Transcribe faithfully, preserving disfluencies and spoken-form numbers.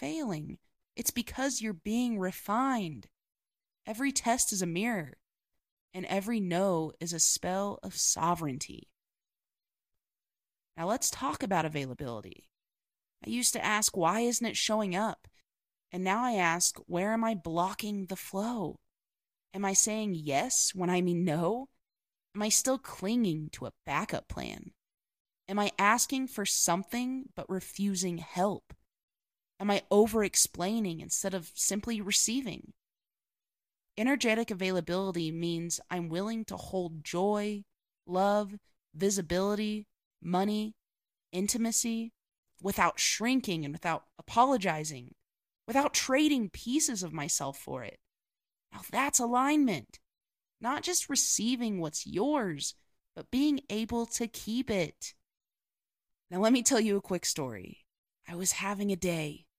failing. It's because you're being refined. Every test is a mirror, and every no is a spell of sovereignty. Now let's talk about availability. I used to ask, why isn't it showing up? And now I ask, where am I blocking the flow? Am I saying yes when I mean no? Am I still clinging to a backup plan? Am I asking for something but refusing help? Am I over explaining instead of simply receiving? Energetic availability means I'm willing to hold joy, love, visibility, money, intimacy without shrinking and without apologizing, without trading pieces of myself for it. Now that's alignment. Not just receiving what's yours, but being able to keep it. Now let me tell you a quick story. I was having a day.